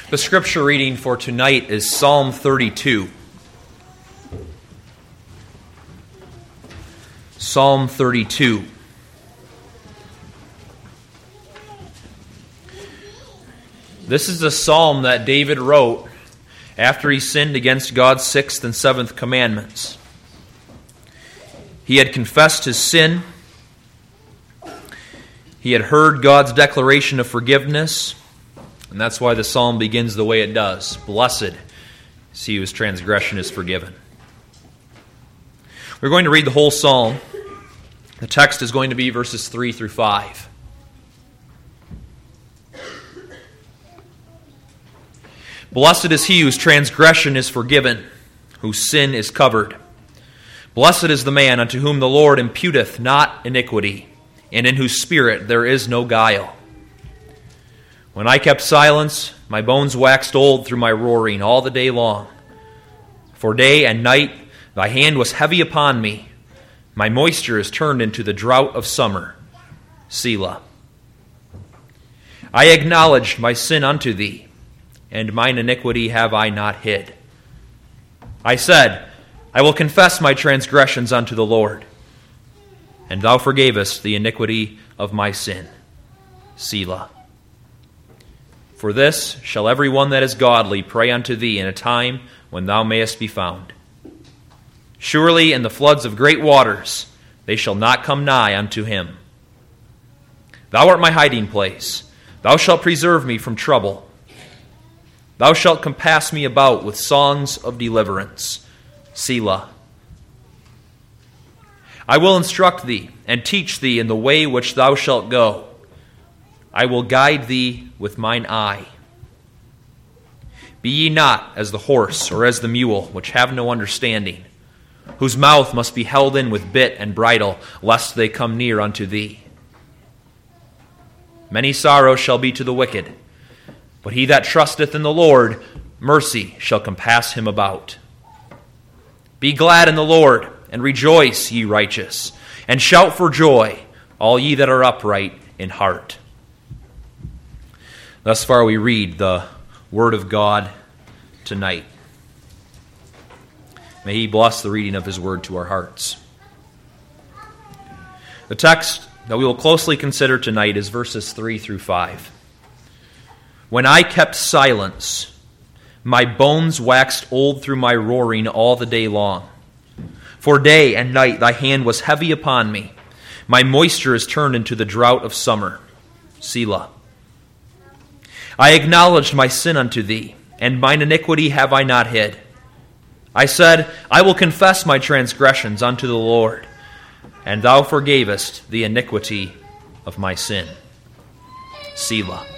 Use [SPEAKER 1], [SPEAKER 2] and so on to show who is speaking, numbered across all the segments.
[SPEAKER 1] The scripture reading for tonight is Psalm 32. Psalm 32. This is a psalm that David wrote after he sinned against God's sixth and seventh commandments. He had confessed his sin. He had heard God's declaration of forgiveness. And that's why the psalm begins the way it does. Blessed is he whose transgression is forgiven. We're going to read the whole psalm. The text is going to be verses 3 through 5. Blessed is he whose transgression is forgiven, whose sin is covered. Blessed is the man unto whom the Lord imputeth not iniquity, and in whose spirit there is no guile. When I kept silence, my bones waxed old through my roaring all the day long. For day and night thy hand was heavy upon me. My moisture is turned into the drought of summer. Selah. I acknowledged my sin unto thee, and mine iniquity have I not hid. I said, I will confess my transgressions unto the Lord, and thou forgavest the iniquity of my sin. Selah. For this shall every one that is godly pray unto thee in a time when thou mayest be found. Surely in the floods of great waters they shall not come nigh unto him. Thou art my hiding place. Thou shalt preserve me from trouble. Thou shalt compass me about with songs of deliverance. Selah. I will instruct thee and teach thee in the way which thou shalt go. I will guide thee with mine eye. Be ye not as the horse or as the mule, which have no understanding, whose mouth must be held in with bit and bridle, lest they come near unto thee. Many sorrows shall be to the wicked, but he that trusteth in the Lord, mercy shall compass him about. Be glad in the Lord, and rejoice, ye righteous, and shout for joy, all ye that are upright in heart. Thus far we read the Word of God tonight. May He bless the reading of His Word to our hearts. The text that we will closely consider tonight is verses 3 through 5. When I kept silence, my bones waxed old through my roaring all the day long. For day and night thy hand was heavy upon me. My moisture is turned into the drought of summer. Selah. I acknowledged my sin unto thee, and mine iniquity have I not hid. I said, I will confess my transgressions unto the Lord, and thou forgavest the iniquity of my sin. Selah.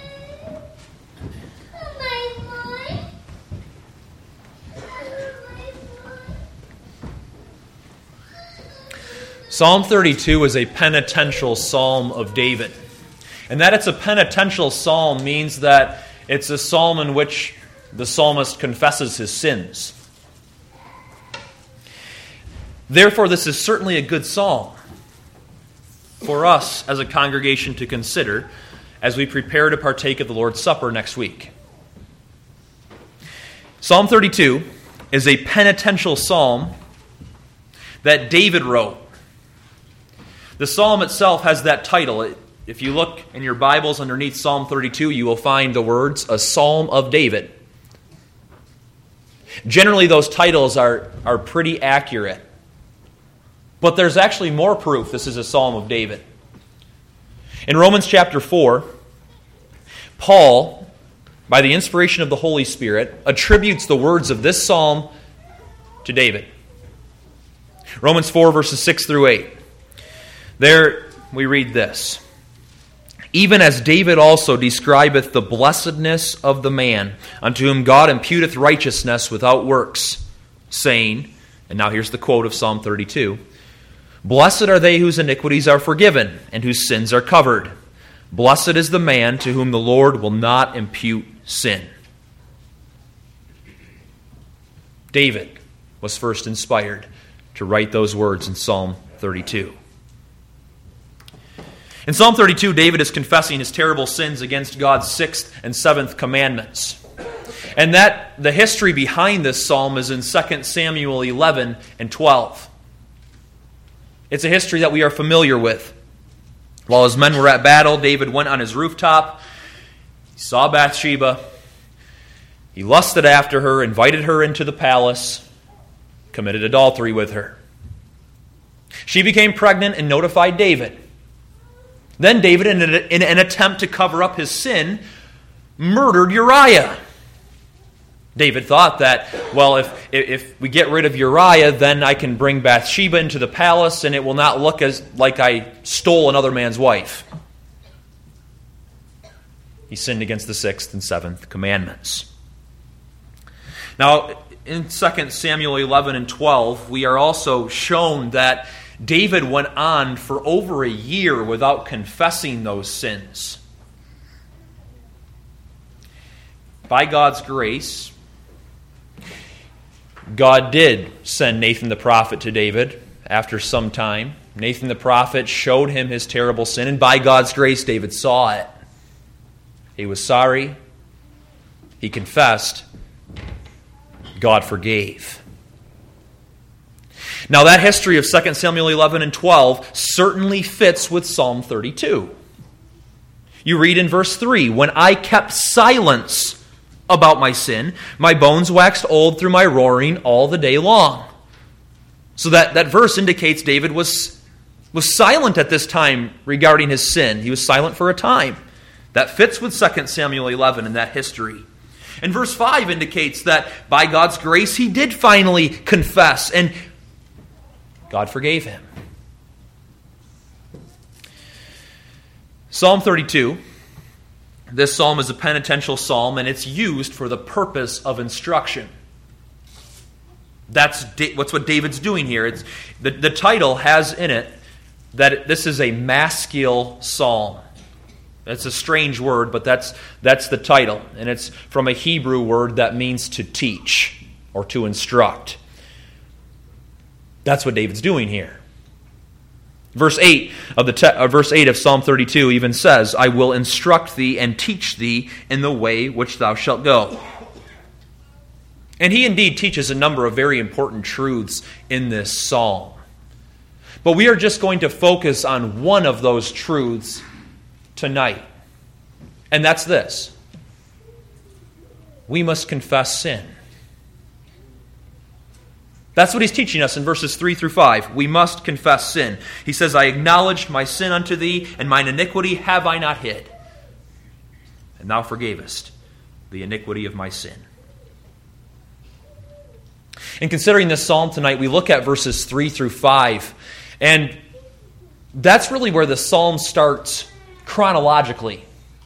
[SPEAKER 1] Psalm 32 is a penitential psalm of David. And that it's a penitential psalm means that it's a psalm in which the psalmist confesses his sins. Therefore, this is certainly a good psalm for us as a congregation to consider as we prepare to partake of the Lord's Supper next week. Psalm 32 is a penitential psalm that David wrote. The psalm itself has that title. If you look in your Bibles underneath Psalm 32, you will find the words, a Psalm of David. Generally, those titles are pretty accurate. But there's actually more proof this is a Psalm of David. In Romans chapter 4, Paul, by the inspiration of the Holy Spirit, attributes the words of this psalm to David. Romans 4, verses 6 through 8. There we read this. Even as David also describeth the blessedness of the man, unto whom God imputeth righteousness without works, saying, and now here's the quote of Psalm 32, Blessed are they whose iniquities are forgiven, and whose sins are covered. Blessed is the man to whom the Lord will not impute sin. David was first inspired to write those words in Psalm 32. In Psalm 32, David is confessing his terrible sins against God's sixth and seventh commandments. And the history behind this psalm is in 2 Samuel 11 and 12. It's a history that we are familiar with. While his men were at battle, David went on his rooftop. He saw Bathsheba. He lusted after her, invited her into the palace, committed adultery with her. She became pregnant and notified David. Then David, in an attempt to cover up his sin, murdered Uriah. David thought that, well, if we get rid of Uriah, then I can bring Bathsheba into the palace and it will not look like I stole another man's wife. He sinned against the 6th and 7th commandments. Now, in 2 Samuel 11 and 12, we are also shown that David went on for over a year without confessing those sins. By God's grace, God did send Nathan the prophet to David after some time. Nathan the prophet showed him his terrible sin, and by God's grace, David saw it. He was sorry. He confessed. God forgave. Now, that history of 2 Samuel 11 and 12 certainly fits with Psalm 32. You read in verse 3, "When I kept silence about my sin, my bones waxed old through my roaring all the day long." So that verse indicates David was silent at this time regarding his sin. He was silent for a time. That fits with 2 Samuel 11 and that history. And verse 5 indicates that by God's grace he did finally confess, and God forgave him. Psalm 32. This psalm is a penitential psalm, and it's used for the purpose of instruction. That's what David's doing here. It's the title has in it that this is a maskil psalm. That's a strange word, but that's the title. And it's from a Hebrew word that means to teach or to instruct. That's what David's doing here. Verse 8 of Psalm 32 even says, "I will instruct thee and teach thee in the way which thou shalt go." And he indeed teaches a number of very important truths in this psalm. But we are just going to focus on one of those truths tonight. And that's this: we must confess sin. That's what he's teaching us in verses 3 through 5. We must confess sin. He says, "I acknowledged my sin unto thee, and mine iniquity have I not hid. And thou forgavest the iniquity of my sin." In considering this psalm tonight, we look at verses 3 through 5. And that's really where the psalm starts chronologically.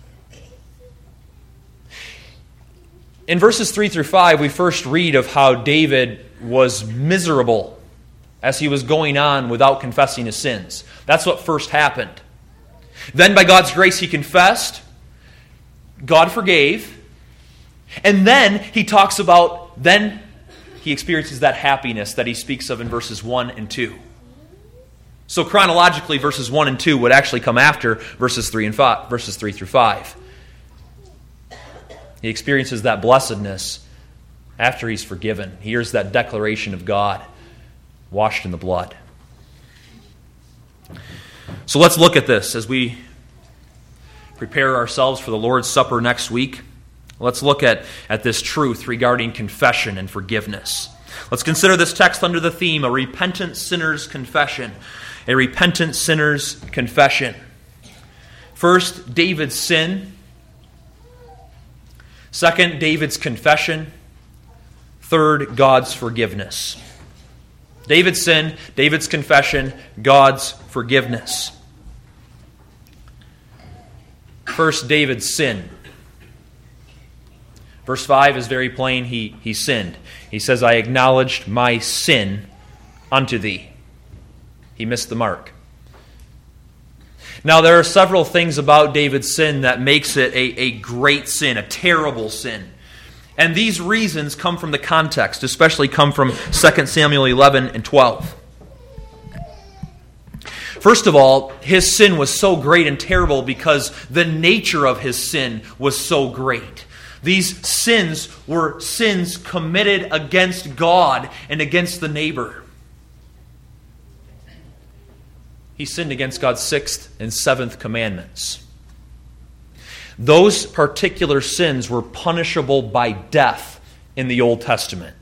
[SPEAKER 1] In verses 3 through 5, we first read of how David was miserable as he was going on without confessing his sins. That's what first happened. Then by God's grace he confessed, God forgave, and then he talks about, then he experiences that happiness that he speaks of in verses 1 and 2. So chronologically, verses 1 and 2 would actually come after verses 3 through 5. He experiences that blessedness after he's forgiven. He hears that declaration of God, washed in the blood. So let's look at this as we prepare ourselves for the Lord's Supper next week. Let's look at this truth regarding confession and forgiveness. Let's consider this text under the theme, a repentant sinner's confession. A repentant sinner's confession. First, David's sin. Second, David's confession. Third, God's forgiveness. David's sin, David's confession, God's forgiveness. First, David's sin. Verse 5 is very plain. He sinned. He says, "I acknowledged my sin unto thee." He missed the mark. Now, there are several things about David's sin that makes it a great sin, a terrible sin. And these reasons come from the context, especially come from 2 Samuel 11 and 12. First of all, his sin was so great and terrible because the nature of his sin was so great. These sins were sins committed against God and against the neighbor. He sinned against God's 6th and 7th commandments. Those particular sins were punishable by death in the Old Testament.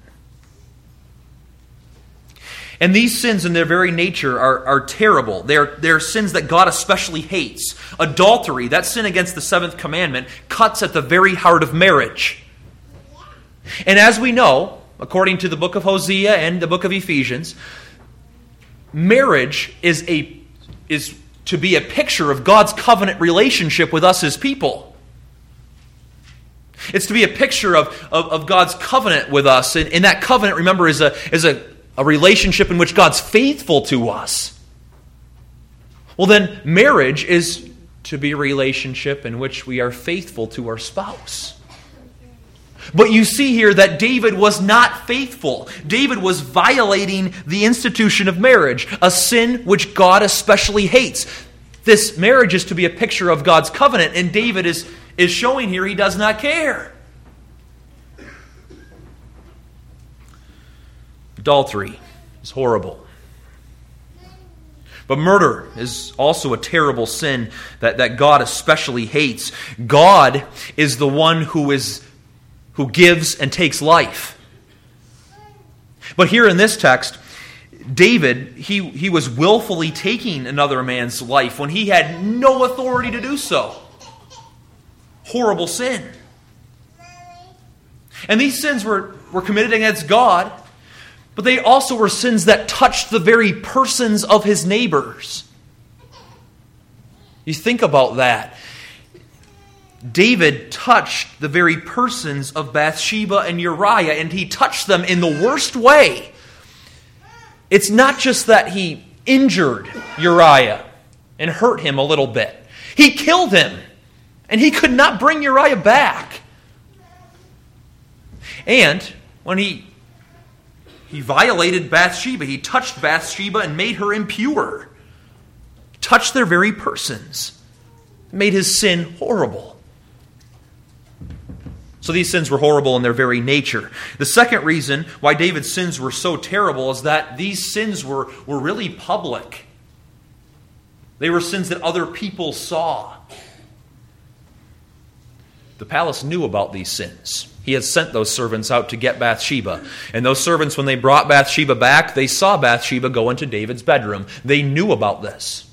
[SPEAKER 1] And these sins in their very nature are terrible. They're sins that God especially hates. Adultery, that sin against the 7th commandment, cuts at the very heart of marriage. And as we know, according to the book of Hosea and the book of Ephesians, marriage is to be a picture of God's covenant relationship with us as people. It's to be a picture of God's covenant with us. And that covenant, remember, is a relationship in which God's faithful to us. Well, then marriage is to be a relationship in which we are faithful to our spouse. But you see here that David was not faithful. David was violating the institution of marriage, a sin which God especially hates. This marriage is to be a picture of God's covenant, and David is showing here he does not care. Adultery is horrible. But murder is also a terrible sin that God especially hates. God is the one who gives and takes life. But here in this text, David, he was willfully taking another man's life when he had no authority to do so. Horrible sin. And these sins were committed against God, but they also were sins that touched the very persons of his neighbors. You think about that. David touched the very persons of Bathsheba and Uriah, and he touched them in the worst way. It's not just that he injured Uriah and hurt him a little bit. He killed him, and he could not bring Uriah back. And when he violated Bathsheba, he touched Bathsheba and made her impure. He touched their very persons. Made his sin horrible. So these sins were horrible in their very nature. The second reason why David's sins were so terrible is that these sins were really public. They were sins that other people saw. The palace knew about these sins. He had sent those servants out to get Bathsheba. And those servants, when they brought Bathsheba back, they saw Bathsheba go into David's bedroom. They knew about this.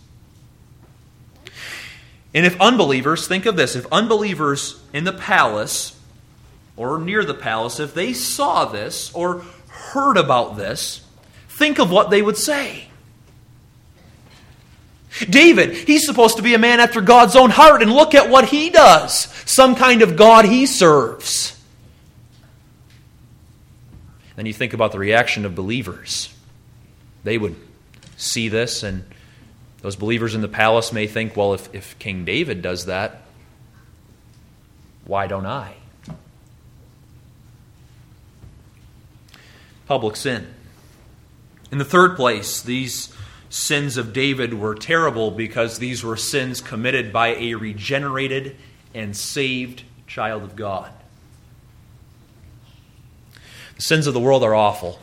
[SPEAKER 1] And if unbelievers, think of this, if unbelievers in the palace or near the palace, if they saw this or heard about this, think of what they would say. David, he's supposed to be a man after God's own heart, and look at what he does. Some kind of God he serves. Then you think about the reaction of believers. They would see this, and those believers in the palace may think, well, if King David does that, why don't I? Public sin. In the third place, these sins of David were terrible because these were sins committed by a regenerated and saved child of God. The sins of the world are awful.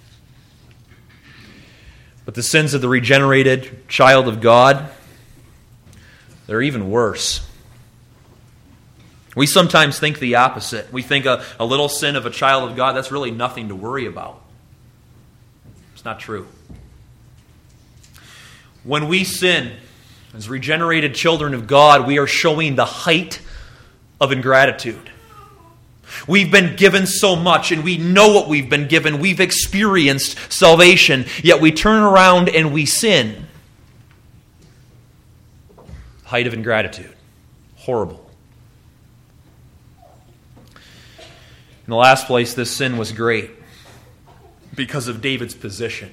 [SPEAKER 1] But the sins of the regenerated child of God, they're even worse. We sometimes think the opposite. We think a little sin of a child of God, that's really nothing to worry about. It's not true. When we sin as regenerated children of God, we are showing the height of ingratitude. We've been given so much, and we know what we've been given. We've experienced salvation, yet we turn around and we sin. Height of ingratitude. Horrible. In the last place, this sin was great because of David's position.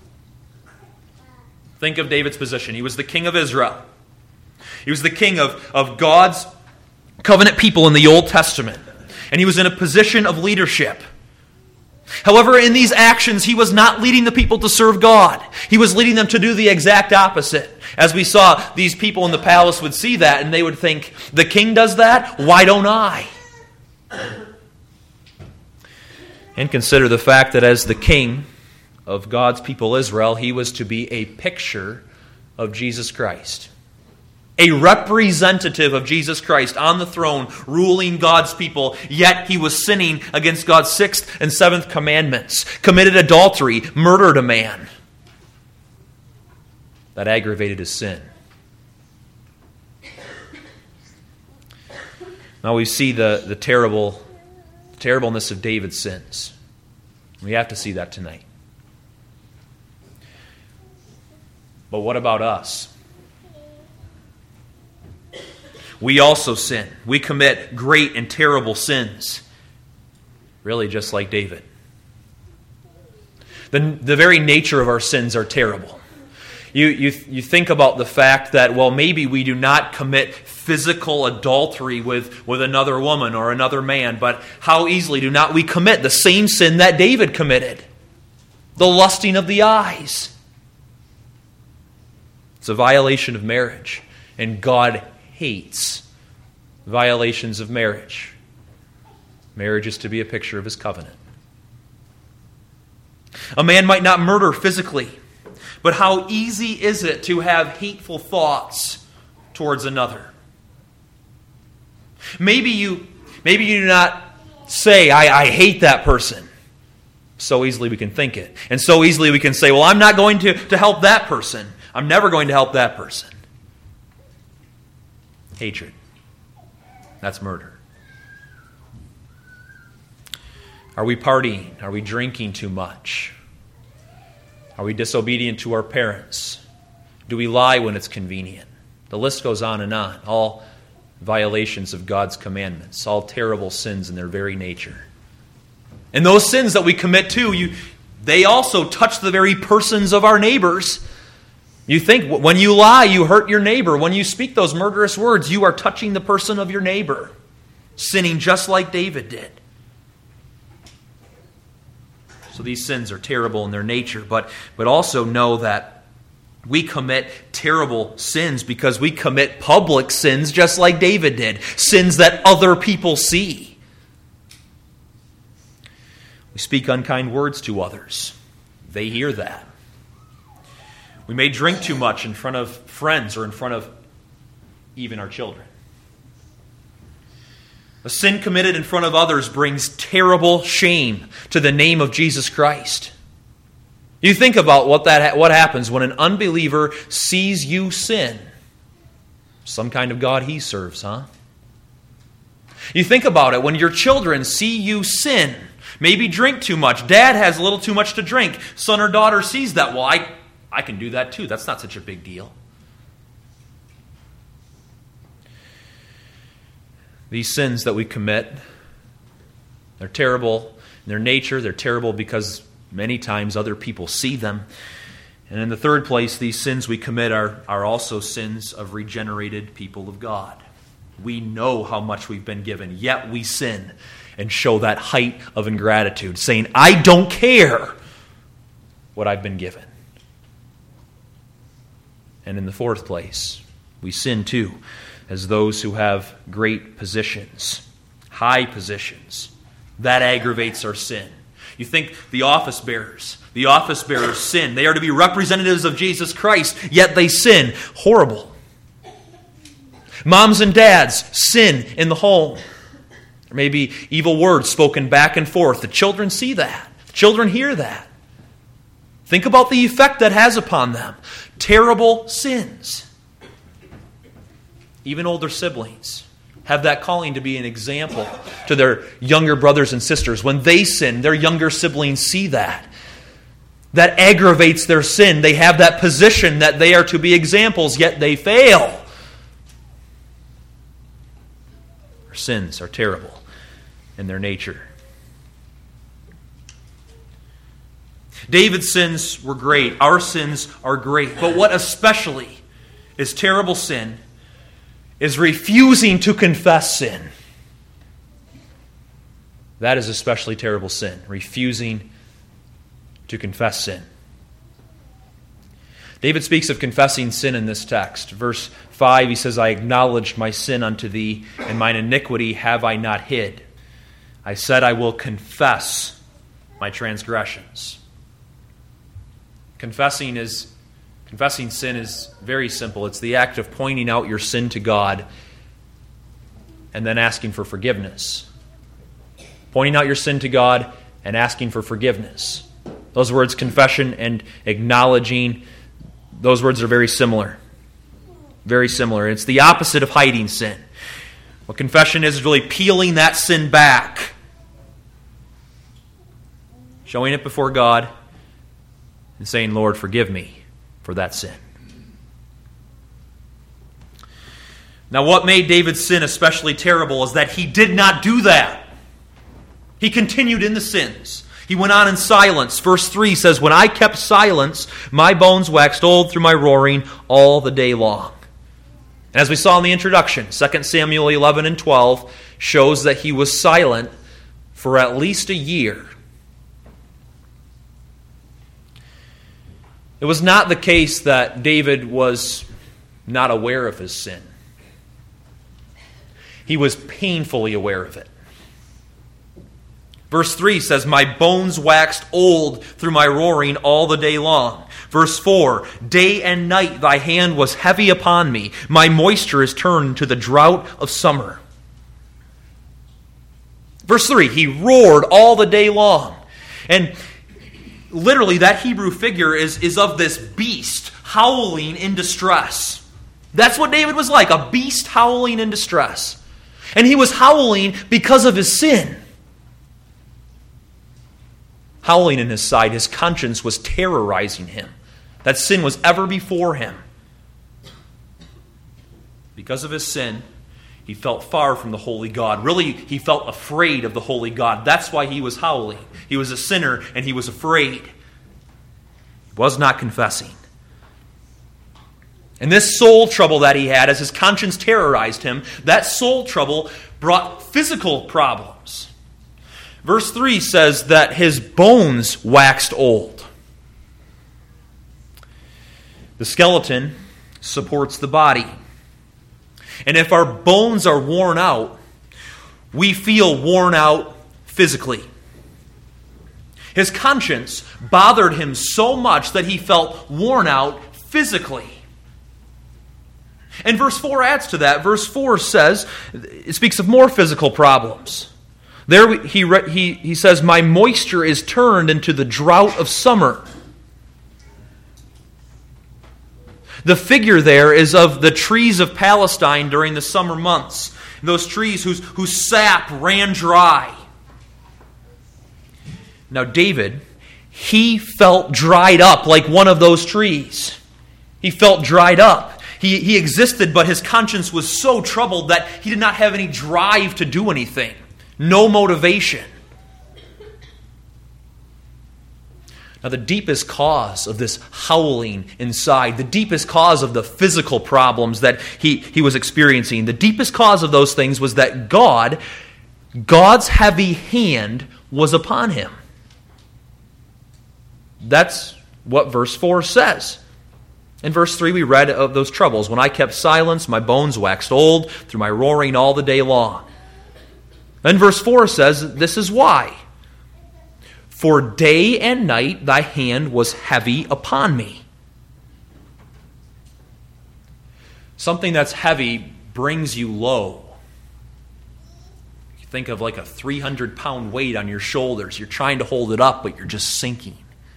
[SPEAKER 1] Think of David's position. He was the king of Israel. He was the king of God's covenant people in the Old Testament. And he was in a position of leadership. However, in these actions, he was not leading the people to serve God. He was leading them to do the exact opposite. As we saw, these people in the palace would see that, and they would think, the king does that? Why don't I? And consider the fact that as the king of God's people Israel, he was to be a picture of Jesus Christ. A representative of Jesus Christ on the throne, ruling God's people, yet he was sinning against God's 6th and 7th commandments, committed adultery, murdered a man. That aggravated his sin. Now we see the terribleness of David's sins. We have to see that tonight. But what about us? We also sin. We commit great and terrible sins. Really just like David. The very nature of our sins are terrible. You think about the fact that, well, maybe we do not commit physical adultery with another woman or another man, but how easily do not we commit the same sin that David committed? The lusting of the eyes. It's a violation of marriage, and God hates violations of marriage. Marriage is to be a picture of His covenant. A man might not murder physically, but how easy is it to have hateful thoughts towards another? Maybe you do not say, I hate that person. So easily we can think it. And so easily we can say, well, I'm not going to help that person. I'm never going to help that person. Hatred. That's murder. Are we partying? Are we drinking too much? Are we disobedient to our parents? Do we lie when it's convenient? The list goes on and on. All violations of God's commandments. All terrible sins in their very nature. And those sins that we commit too, they also touch the very persons of our neighbors. You think when you lie, you hurt your neighbor. When you speak those murderous words, you are touching the person of your neighbor. Sinning just like David did. So these sins are terrible in their nature, but also know that we commit terrible sins because we commit public sins just like David did. Sins that other people see. We speak unkind words to others. They hear that. We may drink too much in front of friends or in front of even our children. A sin committed in front of others brings terrible shame to the name of Jesus Christ. You think about what happens when an unbeliever sees you sin. Some kind of God he serves, huh? You think about it when your children see you sin. Maybe drink too much. Dad has a little too much to drink. Son or daughter sees that. Well, I can do that too. That's not such a big deal. These sins that we commit, they're terrible in their nature. They're terrible because many times other people see them. And in the third place, these sins we commit are also sins of regenerated people of God. We know how much we've been given, yet we sin and show that height of ingratitude, saying, I don't care what I've been given. And in the fourth place, we sin too, as those who have great positions, high positions. That aggravates our sin. You think the office bearers sin. They are to be representatives of Jesus Christ, yet they sin. Horrible. Moms and dads sin in the home. There may be evil words spoken back and forth. The children see that. The children hear that. Think about the effect that has upon them. Terrible sins. Even older siblings have that calling to be an example to their younger brothers and sisters. When they sin, their younger siblings see that. That aggravates their sin. They have that position that they are to be examples, yet they fail. Our sins are terrible in their nature. David's sins were great. Our sins are great. But what especially is terrible sin is refusing to confess sin. That is especially terrible sin. Refusing to confess sin. David speaks of confessing sin in this text. Verse 5, he says, I acknowledged my sin unto thee, and mine iniquity have I not hid. I said I will confess my transgressions. Confessing sin is very simple. It's the act of pointing out your sin to God and then asking for forgiveness. Pointing out your sin to God and asking for forgiveness. Those words, confession and acknowledging, those words are very similar. Very similar. It's the opposite of hiding sin. What confession is really peeling that sin back. Showing it before God and saying, Lord, forgive me for that sin. Now, what made David's sin especially terrible is that he did not do that. He continued in the sins. He went on in silence. Verse 3 says, when I kept silence, my bones waxed old through my roaring all the day long. And as we saw in the introduction, 2 Samuel 11 and 12 shows that he was silent for at least a year. It was not the case that David was not aware of his sin. He was painfully aware of it. Verse 3 says, my bones waxed old through my roaring all the day long. Verse 4, day and night thy hand was heavy upon me. My moisture is turned to the drought of summer. Verse 3, he roared all the day long. And literally that Hebrew figure is of this beast howling in distress. That's what David was like, a beast howling in distress. And he was howling because of his sin. Howling in his side, his conscience was terrorizing him. That sin was ever before him. Because of his sin, he felt far from the holy God. Really, he felt afraid of the holy God. That's why he was howling. He was a sinner and he was afraid. He was not confessing. And this soul trouble that he had, as his conscience terrorized him, that soul trouble brought physical problems. Verse 3 says that his bones waxed old. The skeleton supports the body. And if our bones are worn out, we feel worn out physically. His conscience bothered him so much that he felt worn out physically. And verse 4 adds to that. Verse 4 says, it speaks of more physical problems. There he says, my moisture is turned into the drought of summer. The figure there is of the trees of Palestine during the summer months. Those trees whose sap ran dry. Now David, he felt dried up like one of those trees. He felt dried up. He existed, but his conscience was so troubled that he did not have any drive to do anything. No motivation. Now, the deepest cause of this howling inside, the deepest cause of the physical problems that he was experiencing, the deepest cause of those things was that God's heavy hand was upon him. That's what verse 4 says. In verse 3, we read of those troubles. When I kept silence, my bones waxed old through my roaring all the day long. Then verse 4 says, this is why. For day and night thy hand was heavy upon me. Something that's heavy brings you low. You think of like a 300-pound weight on your shoulders. You're trying to hold it up, but you're just sinking.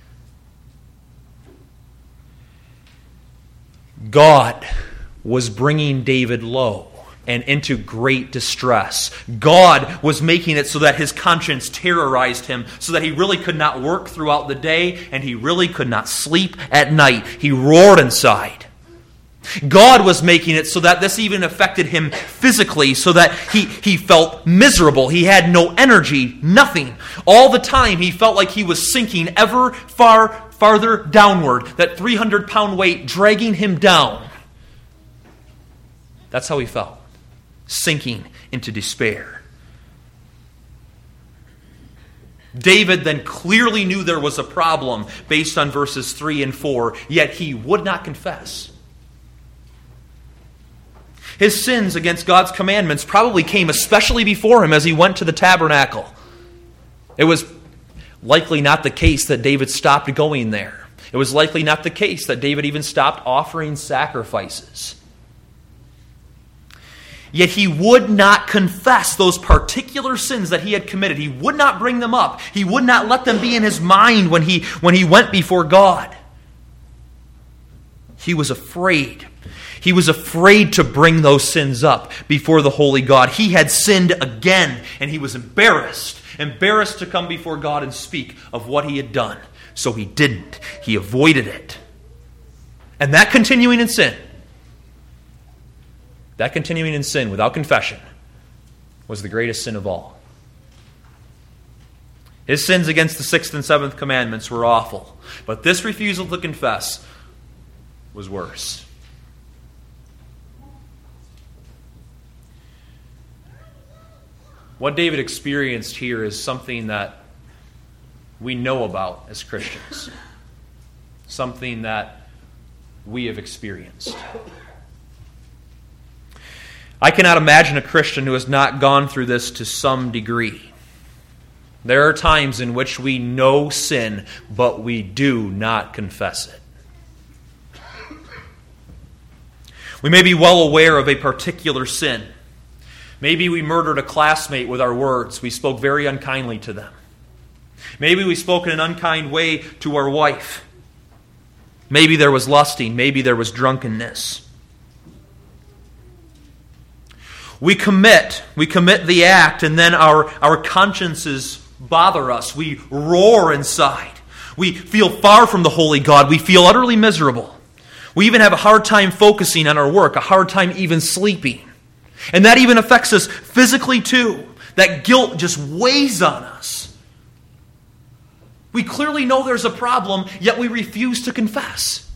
[SPEAKER 1] God was bringing David low and into great distress. God was making it so that his conscience terrorized him, so that he really could not work throughout the day and he really could not sleep at night. He roared inside. God was making it so that this even affected him physically, so that he felt miserable. He had no energy, nothing. All the time he felt like he was sinking ever farther downward, that 300-pound weight dragging him down. That's how he felt. Sinking into despair. David then clearly knew there was a problem based on verses 3 and 4, yet he would not confess. His sins against God's commandments probably came especially before him as he went to the tabernacle. It was likely not the case that David stopped going there. It was likely not the case that David even stopped offering sacrifices. Yet he would not confess those particular sins that he had committed. He would not bring them up. He would not let them be in his mind when he went before God. He was afraid. He was afraid to bring those sins up before the holy God. He had sinned again, and he was embarrassed to come before God and speak of what he had done. So he didn't. He avoided it. And that continuing in sin without confession was the greatest sin of all. His sins against the 6th and 7th commandments were awful, but this refusal to confess was worse. What David experienced here is something that we know about as Christians, something that we have experienced. I cannot imagine a Christian who has not gone through this to some degree. There are times in which we know sin, but we do not confess it. We may be well aware of a particular sin. Maybe we murdered a classmate with our words. We spoke very unkindly to them. Maybe we spoke in an unkind way to our wife. Maybe there was lusting. Maybe there was drunkenness. We commit the act, and then our consciences bother us. We roar inside. We feel far from the holy God. We feel utterly miserable. We even have a hard time focusing on our work, a hard time even sleeping. And that even affects us physically too. That guilt just weighs on us. We clearly know there's a problem, yet we refuse to confess.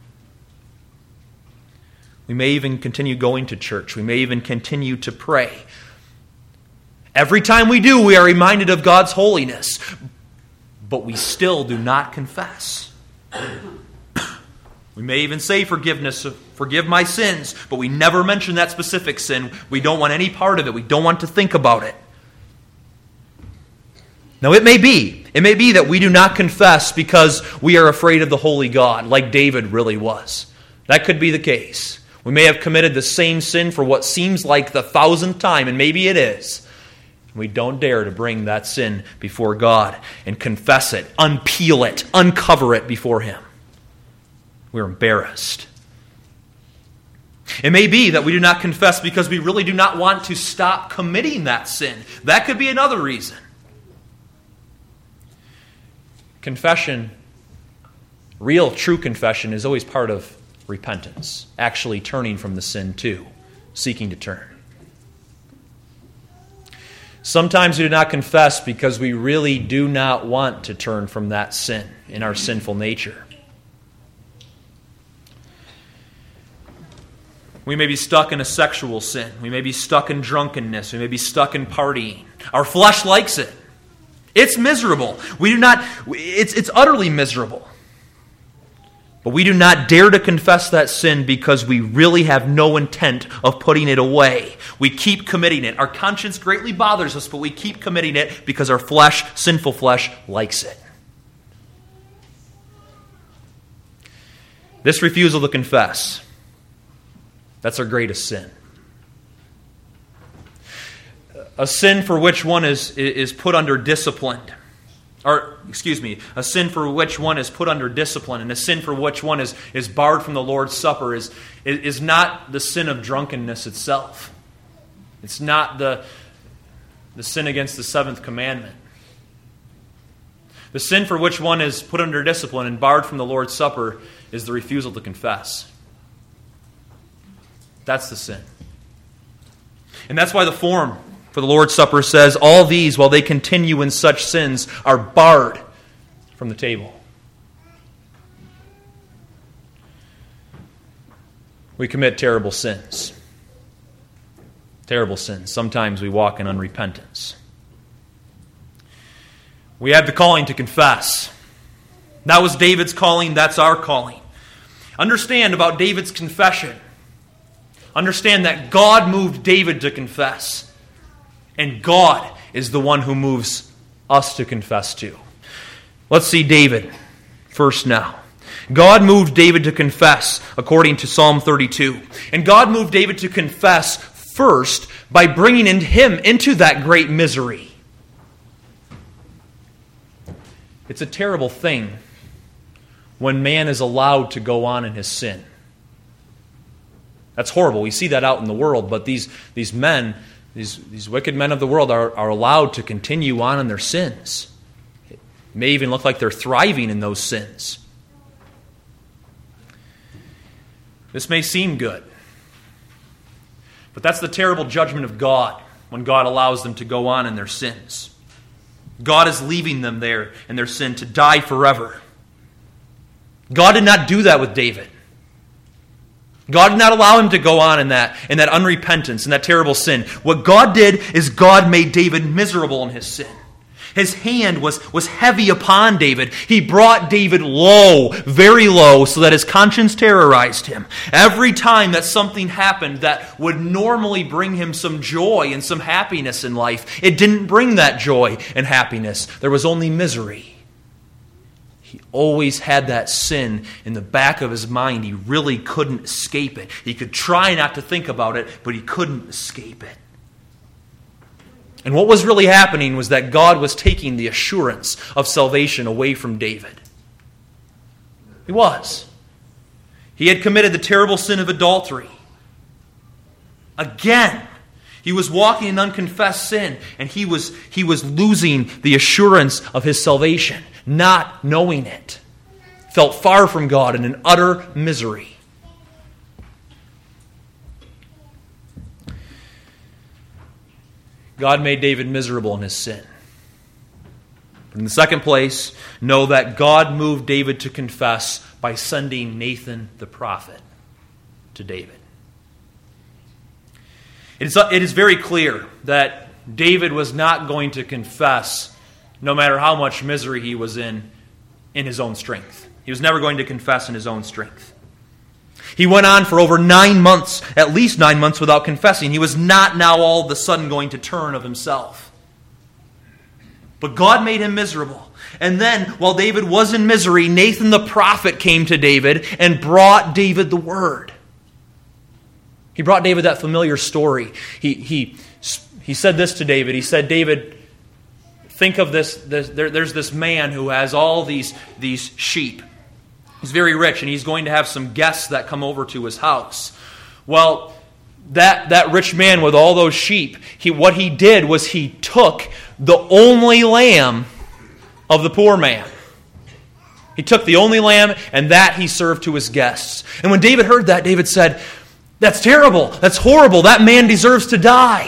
[SPEAKER 1] We may even continue going to church. We may even continue to pray. Every time we do, we are reminded of God's holiness. But we still do not confess. We may even say forgive my sins, but we never mention that specific sin. We don't want any part of it. We don't want to think about it. Now it may be that we do not confess because we are afraid of the holy God, like David really was. That could be the case. We may have committed the same sin for what seems like the 1,000th time, and maybe it is. We don't dare to bring that sin before God and confess it, unpeel it, uncover it before Him. We're embarrassed. It may be that we do not confess because we really do not want to stop committing that sin. That could be another reason. Confession, real, true confession, is always part of repentance. Actually turning from the sin too, seeking to turn. Sometimes we do not confess because we really do not want to turn from that sin in our sinful nature. We may be stuck in a sexual sin. We may be stuck in drunkenness. We may be stuck in partying. Our flesh likes it. It's miserable. It's utterly miserable. But we do not dare to confess that sin because we really have no intent of putting it away. We keep committing it. Our conscience greatly bothers us, but we keep committing it because our flesh, sinful flesh, likes it. This refusal to confess, that's our greatest sin. A sin for which one is put under discipline. A sin for which one is put under discipline, and a sin for which one is barred from the Lord's Supper is not the sin of drunkenness itself. It's not the sin against the 7th commandment. The sin for which one is put under discipline and barred from the Lord's Supper is the refusal to confess. That's the sin. And that's why the form for the Lord's Supper says, all these, while they continue in such sins, are barred from the table. We commit terrible sins. Terrible sins. Sometimes we walk in unrepentance. We have the calling to confess. That was David's calling. That's our calling. Understand about David's confession. Understand that God moved David to confess. And God is the one who moves us to confess to. Let's see David first now. God moved David to confess according to Psalm 32. And God moved David to confess first by bringing him into that great misery. It's a terrible thing when man is allowed to go on in his sin. That's horrible. We see that out in the world, but these men, these wicked men of the world are allowed to continue on in their sins. It may even look like they're thriving in those sins. This may seem good, but that's the terrible judgment of God when God allows them to go on in their sins. God is leaving them there in their sin to die forever. God did not do that with David. God did not allow him to go on in that unrepentance, in that terrible sin. What God did is God made David miserable in his sin. His hand was heavy upon David. He brought David low, very low, so that his conscience terrorized him. Every time that something happened that would normally bring him some joy and some happiness in life, it didn't bring that joy and happiness. There was only misery. He always had that sin in the back of his mind. He really couldn't escape it. He could try not to think about it, but he couldn't escape it. And what was really happening was that God was taking the assurance of salvation away from David. He was. He had committed the terrible sin of adultery. Again, he was walking in unconfessed sin, and he was losing the assurance of his salvation, not knowing it. Felt far from God and in utter misery. God made David miserable in his sin. But in the second place, know that God moved David to confess by sending Nathan the prophet to David. It is very clear that David was not going to confess, no matter how much misery he was in his own strength. He was never going to confess in his own strength. He went on for over 9 months, at least 9 months, without confessing. He was not now all of a sudden going to turn of himself. But God made him miserable. And then, while David was in misery, Nathan the prophet came to David and brought David the word. He brought David that familiar story. He said this to David. He said, David, think of this. There's this man who has all these sheep. He's very rich, and he's going to have some guests that come over to his house. Well, that rich man with all those sheep, what he did was he took the only lamb of the poor man. He took the only lamb, and that he served to his guests. And when David heard that, David said, "That's terrible. That's horrible. That man deserves to die."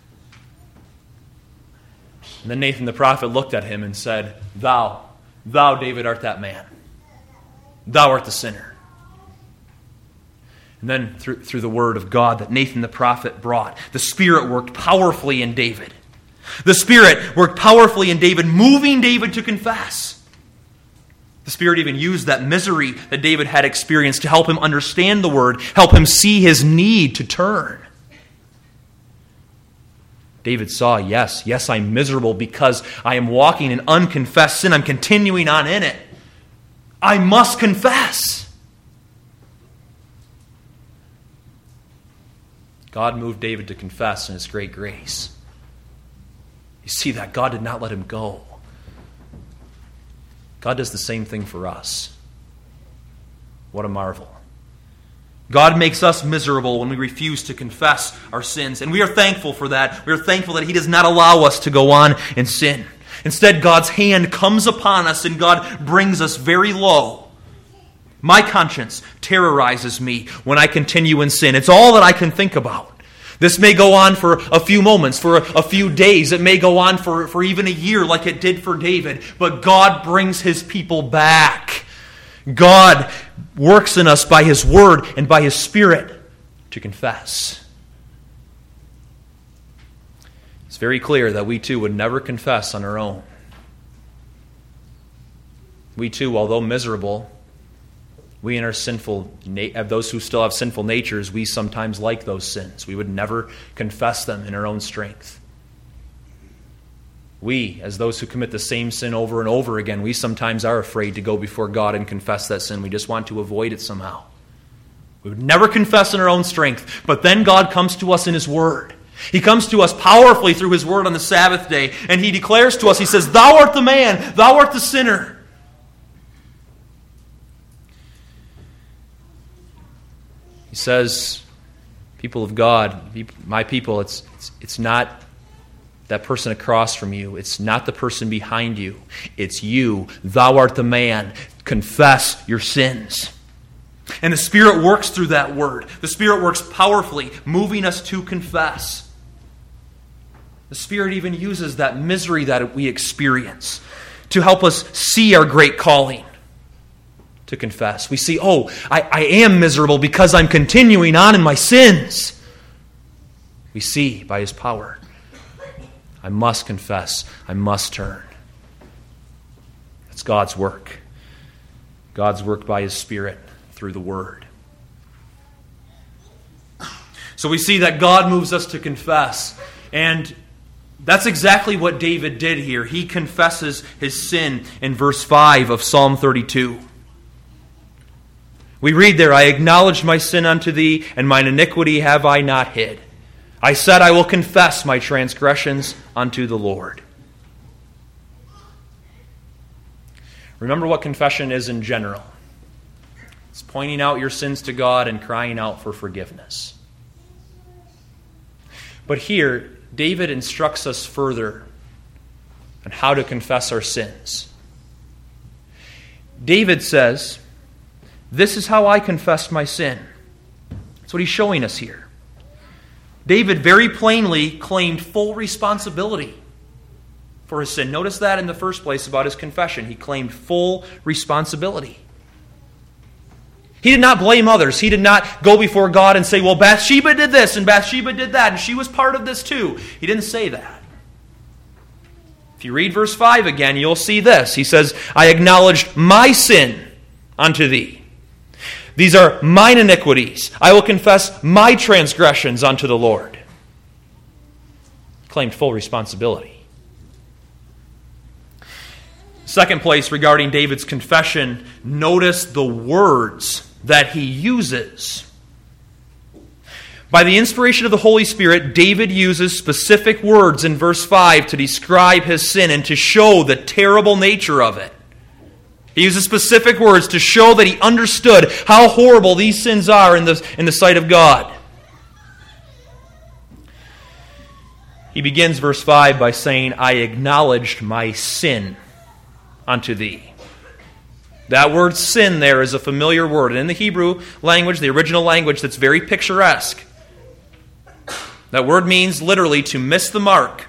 [SPEAKER 1] And then Nathan the prophet looked at him and said, Thou, David, art that man. Thou art the sinner. And then through the word of God that Nathan the prophet brought, the Spirit worked powerfully in David. The Spirit worked powerfully in David, moving David to confess. The Spirit even used that misery that David had experienced to help him understand the word, help him see his need to turn. David saw, yes, I'm miserable because I am walking in unconfessed sin. I'm continuing on in it. I must confess. God moved David to confess in His great grace. You see that God did not let him go. God does the same thing for us. What a marvel. God makes us miserable when we refuse to confess our sins, and we are thankful for that. We are thankful that He does not allow us to go on in sin. Instead, God's hand comes upon us and God brings us very low. My conscience terrorizes me when I continue in sin. It's all that I can think about. This may go on for a few moments, for a few days. It may go on for even a year like it did for David. But God brings His people back. God works in us by His Word and by His Spirit to confess. It's very clear that we too would never confess on our own. We too, although miserable, We and our those who still have sinful natures, we sometimes like those sins. We would never confess them in our own strength. We, as those who commit the same sin over and over again, we sometimes are afraid to go before God and confess that sin. We just want to avoid it somehow. We would never confess in our own strength, but then God comes to us in His Word. He comes to us powerfully through His Word on the Sabbath day, and He declares to us, He says, "Thou art the man, thou art the sinner." He says, people of God, my people, it's not that person across from you. It's not the person behind you. It's you. Thou art the man. Confess your sins. And the Spirit works through that word. The Spirit works powerfully, moving us to confess. The Spirit even uses that misery that we experience to help us see our great calling to confess. We see, I am miserable because I'm continuing on in my sins. We see by His power, I must confess. I must turn. That's God's work. God's work by His Spirit through the Word. So we see that God moves us to confess. And that's exactly what David did here. He confesses his sin in verse 5 of Psalm 32. We read there, "I acknowledged my sin unto thee, and mine iniquity have I not hid. I said, I will confess my transgressions unto the Lord." Remember what confession is in general. It's pointing out your sins to God and crying out for forgiveness. But here, David instructs us further on how to confess our sins. David says, "This is how I confessed my sin." That's what he's showing us here. David very plainly claimed full responsibility for his sin. Notice that in the first place about his confession. He claimed full responsibility. He did not blame others. He did not go before God and say, well, Bathsheba did this and Bathsheba did that and she was part of this too. He didn't say that. If you read verse 5 again, you'll see this. He says, "I acknowledged my sin unto thee. These are mine iniquities. I will confess my transgressions unto the Lord." Claimed full responsibility. Second place regarding David's confession, notice the words that he uses. By the inspiration of the Holy Spirit, David uses specific words in verse 5 to describe his sin and to show the terrible nature of it. He uses specific words to show that he understood how horrible these sins are in the sight of God. He begins verse 5 by saying, "I acknowledged my sin unto thee." That word sin there is a familiar word. And in the Hebrew language, the original language, that's very picturesque. That word means literally to miss the mark.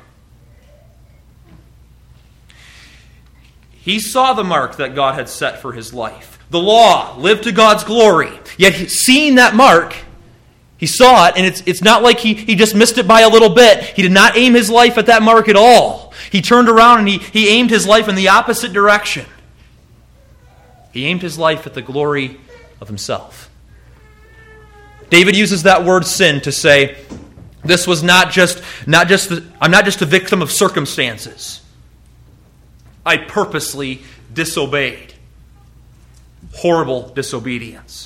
[SPEAKER 1] He saw the mark that God had set for his life. The law, live to God's glory. Yet seeing that mark, he saw it, and it's not like he just missed it by a little bit. He did not aim his life at that mark at all. He turned around and he aimed his life in the opposite direction. He aimed his life at the glory of himself. David uses that word sin to say, this was I'm not just a victim of circumstances. I purposely disobeyed. Horrible disobedience.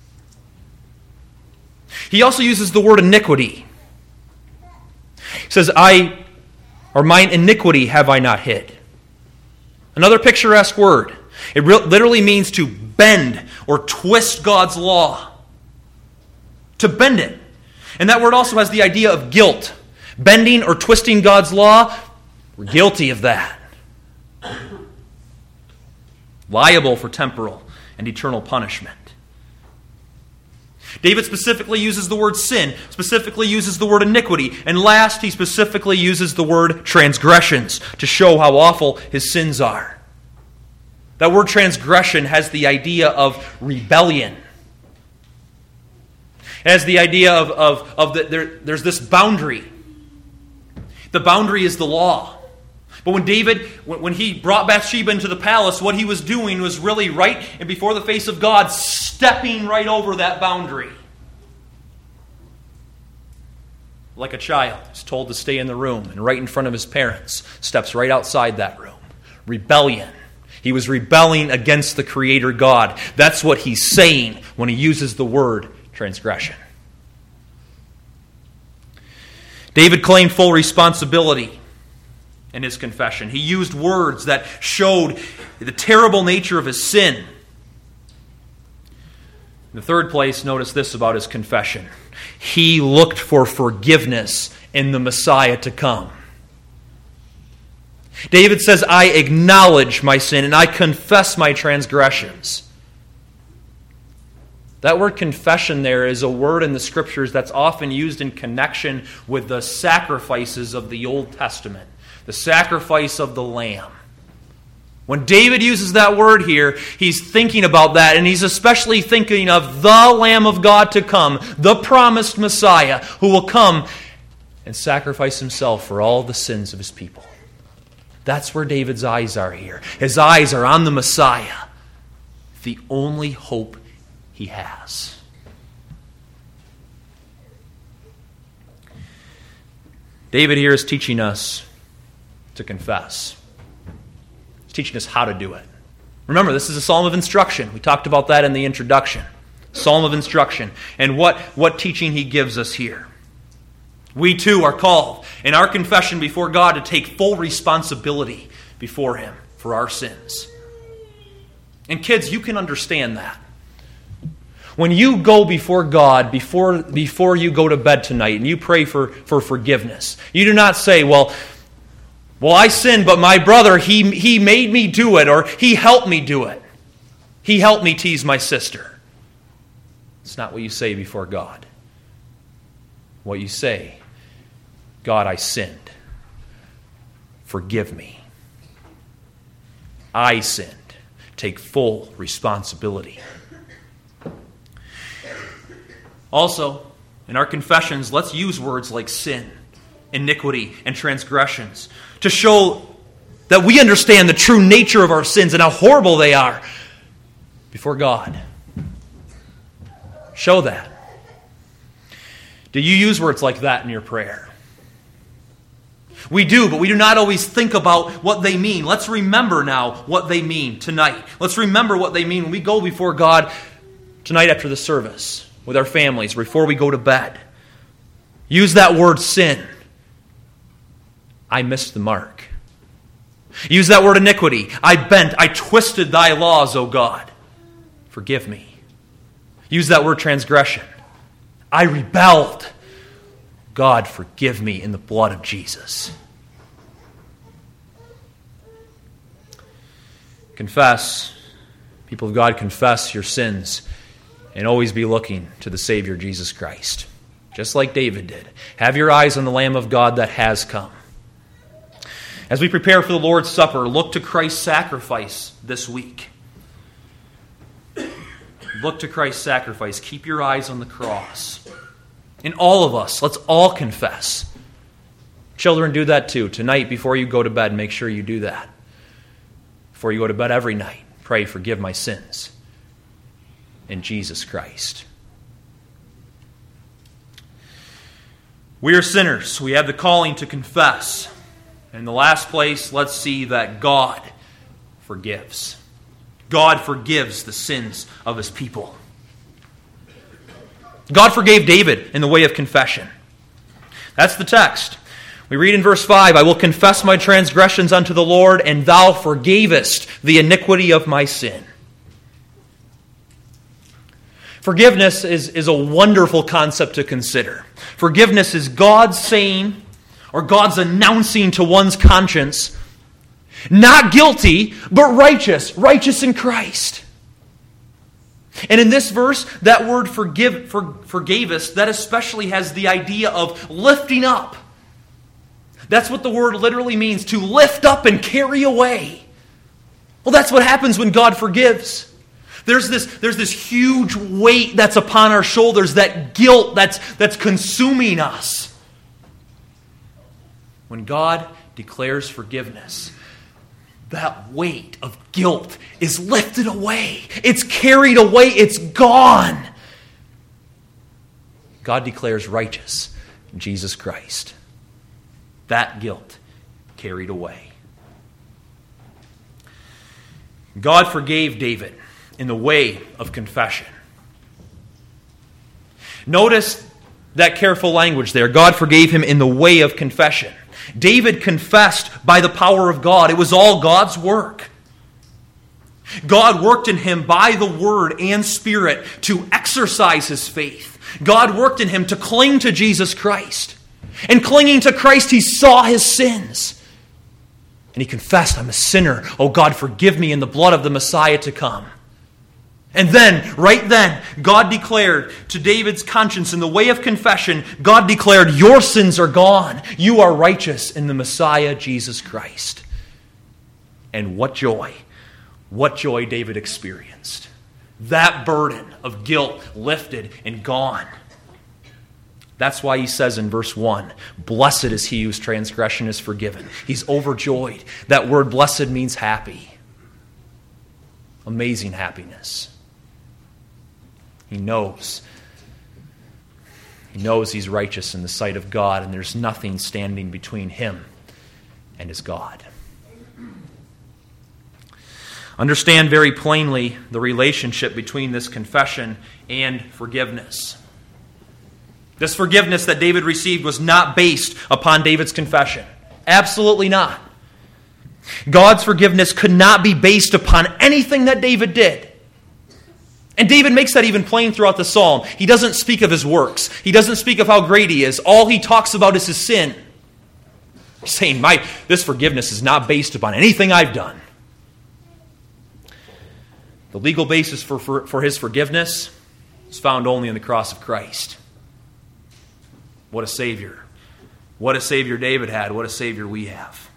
[SPEAKER 1] He also uses the word iniquity. He says, mine iniquity have I not hid. Another picturesque word. It literally means to bend or twist God's law. To bend it. And that word also has the idea of guilt. Bending or twisting God's law, we're guilty of that. Liable for temporal and eternal punishment. David specifically uses the word sin, specifically uses the word iniquity, and last he specifically uses the word transgressions to show how awful his sins are. That word transgression has the idea of rebellion. It has the idea of there's this boundary. The boundary is the law. But when David, when he brought Bathsheba into the palace, what he was doing was really right and before the face of God, stepping right over that boundary. Like a child who's told to stay in the room and right in front of his parents, steps right outside that room. Rebellion. He was rebelling against the Creator God. That's what he's saying when he uses the word transgression. David claimed full responsibility in his confession. He used words that showed the terrible nature of his sin. In the third place, notice this about his confession. He looked for forgiveness in the Messiah to come. David says, I acknowledge my sin and I confess my transgressions. That word confession there is a word in the Scriptures that's often used in connection with the sacrifices of the Old Testament, the sacrifice of the Lamb. When David uses that word here, he's thinking about that, and he's especially thinking of the Lamb of God to come, the promised Messiah, who will come and sacrifice himself for all the sins of his people. That's where David's eyes are here. His eyes are on the Messiah, the only hope he has. David here is teaching us to confess. He's teaching us how to do it. Remember, this is a psalm of instruction. We talked about that in the introduction. Psalm of instruction. And what teaching he gives us here. We too are called in our confession before God to take full responsibility before Him for our sins. And kids, you can understand that. When you go before God, before you go to bed tonight, and you pray for forgiveness, you do not say, well, I sinned, but my brother, he made me do it, or he helped me do it. He helped me tease my sister. It's not what you say before God. What you say, God, I sinned. Forgive me. I sinned. Take full responsibility. Also, in our confessions, let's use words like sin, iniquity, and transgressions to show that we understand the true nature of our sins and how horrible they are before God. Show that. Do you use words like that in your prayer? We do, but we do not always think about what they mean. Let's remember now what they mean tonight. Let's remember what they mean when we go before God tonight after the service with our families, before we go to bed. Use that word sin. I missed the mark. Use that word iniquity. I twisted thy laws, O God. Forgive me. Use that word transgression. I rebelled. God, forgive me in the blood of Jesus. Confess, people of God, confess your sins and always be looking to the Savior, Jesus Christ. Just like David did. Have your eyes on the Lamb of God that has come. As we prepare for the Lord's Supper, look to Christ's sacrifice this week. Look to Christ's sacrifice. Keep your eyes on the cross. And all of us, let's all confess. Children, do that too. Tonight, before you go to bed, make sure you do that. Before you go to bed every night, pray, forgive my sins in Jesus Christ. We are sinners. We have the calling to confess. And in the last place, let's see that God forgives. God forgives the sins of His people. God forgave David in the way of confession. That's the text. We read in verse 5, I will confess my transgressions unto the Lord, and thou forgavest the iniquity of my sin. Forgiveness is a wonderful concept to consider. Forgiveness is God's saying, or God's announcing to one's conscience, not guilty, but righteous in Christ. And in this verse, that word forgavest, that especially has the idea of lifting up. That's what the word literally means, to lift up and carry away. Well, that's what happens when God forgives. There's this huge weight that's upon our shoulders, that guilt that's consuming us. When God declares forgiveness, that weight of guilt is lifted away. It's carried away. It's gone. God declares righteous in Jesus Christ. That guilt carried away. God forgave David in the way of confession. Notice that careful language there. God forgave him in the way of confession. David confessed by the power of God. It was all God's work. God worked in him by the Word and Spirit to exercise his faith. God worked in him to cling to Jesus Christ. And clinging to Christ, he saw his sins. And he confessed, I'm a sinner. Oh God, forgive me in the blood of the Messiah to come. And then, right then, God declared to David's conscience in the way of confession, God declared, your sins are gone. You are righteous in the Messiah, Jesus Christ. And what joy David experienced. That burden of guilt lifted and gone. That's why he says in verse 1, blessed is he whose transgression is forgiven. He's overjoyed. That word blessed means happy. Amazing happiness. He knows he's righteous in the sight of God, and there's nothing standing between him and his God. Understand very plainly the relationship between this confession and forgiveness. This forgiveness that David received was not based upon David's confession. Absolutely not. God's forgiveness could not be based upon anything that David did. And David makes that even plain throughout the psalm. He doesn't speak of his works. He doesn't speak of how great he is. All he talks about is his sin. He's saying, this forgiveness is not based upon anything I've done. The legal basis for his forgiveness is found only in the cross of Christ. What a Savior. What a Savior David had. What a Savior we have.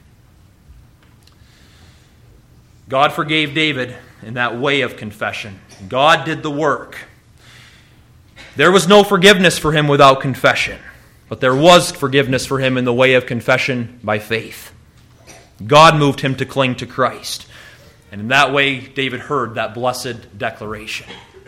[SPEAKER 1] God forgave David in that way of confession. God did the work. There was no forgiveness for him without confession, but there was forgiveness for him in the way of confession by faith. God moved him to cling to Christ. And in that way, David heard that blessed declaration.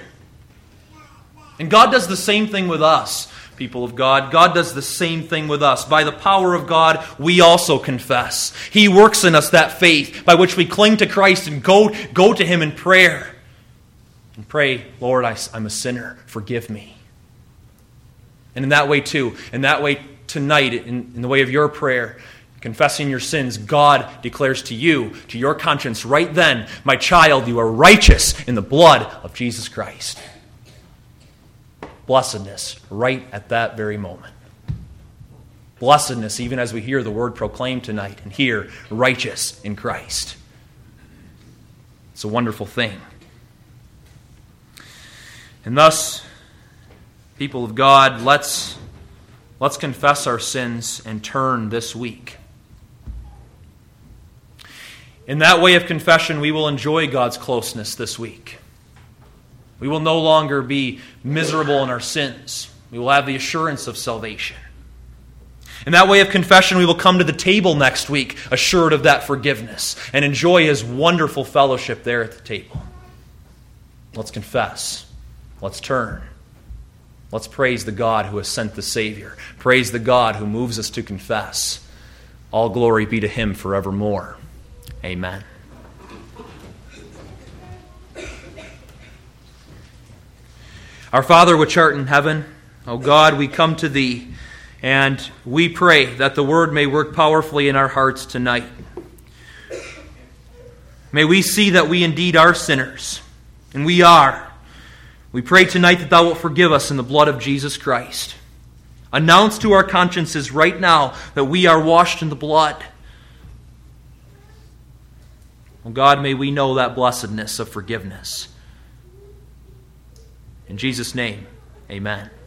[SPEAKER 1] And God does the same thing with us, people of God. God does the same thing with us. By the power of God, we also confess. He works in us that faith by which we cling to Christ and go to Him in prayer. And pray, Lord, I'm a sinner. Forgive me. And in that way, too, tonight, in the way of your prayer, confessing your sins, God declares to you, to your conscience, right then, my child, you are righteous in the blood of Jesus Christ. Blessedness right at that very moment. Blessedness even as we hear the word proclaimed tonight and hear righteous in Christ. It's a wonderful thing. And thus, people of God, let's confess our sins and turn this week. In that way of confession, we will enjoy God's closeness this week. We will no longer be miserable in our sins. We will have the assurance of salvation. In that way of confession, we will come to the table next week, assured of that forgiveness, and enjoy His wonderful fellowship there at the table. Let's confess. Let's turn. Let's praise the God who has sent the Savior. Praise the God who moves us to confess. All glory be to Him forevermore. Amen. Our Father which art in heaven, O God, we come to Thee, and we pray that the Word may work powerfully in our hearts tonight. May we see that we indeed are sinners, and we are. We pray tonight that Thou wilt forgive us in the blood of Jesus Christ. Announce to our consciences right now that we are washed in the blood. Oh God, may we know that blessedness of forgiveness. In Jesus' name, amen.